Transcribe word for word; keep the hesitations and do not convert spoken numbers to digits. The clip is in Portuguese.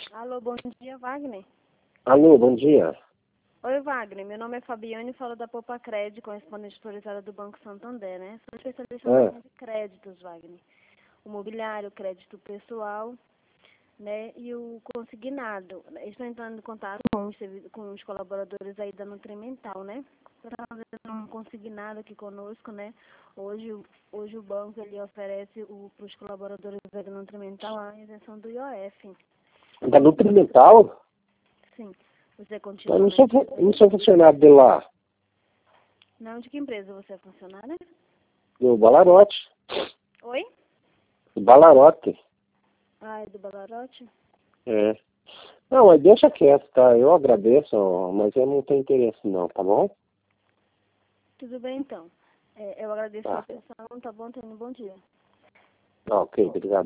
Alô, bom dia, Wagner. Alô, bom dia. Oi, Wagner. Meu nome é Fabiane e falo da Poupa Crédito, correspondente autorizada do Banco Santander, né? Sou especialista na Ah, linha de créditos, Wagner. O mobiliário, o crédito pessoal, né? E o consignado. Estou entrando em contato com os, servi- com os colaboradores aí da Nutrimental, né? Para fazer um consignado aqui conosco, né? Hoje, o- hoje o banco ele oferece para os colaboradores da Nutrimental a isenção do I O F. da Nutrimental? Sim. Você Eu continua não na sou, fu- empresa não aí? sou funcionário de lá, Não, de que empresa você é funcionária? do Balarote. Oi? Do Balarote. Ah, é do Balarote? É. Não, mas deixa quieto, tá? Eu agradeço, mas eu não tenho interesse não, tá bom? Tudo bem, então. É, eu agradeço a Tá. atenção, tá bom? Tenha um bom dia. Ah, ok, obrigado.